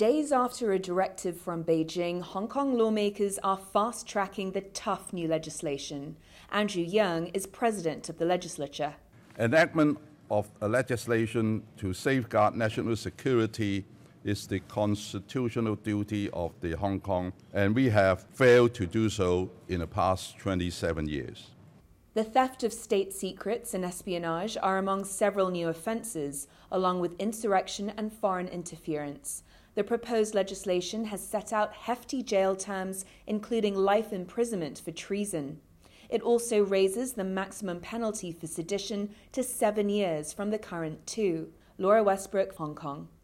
Days after a directive from Beijing, Hong Kong lawmakers are fast-tracking the tough new legislation. Andrew Yeung is president of the legislature. Enactment of a legislation to safeguard national security is the constitutional duty of the Hong Kong, and we have failed to do so in the past 27 years. The theft of state secrets and espionage are among several new offences, along with insurrection and foreign interference. The proposed legislation has set out hefty jail terms, including life imprisonment for treason. It also raises the maximum penalty for sedition to 7 years from the current 2. Laura Westbrook, Hong Kong.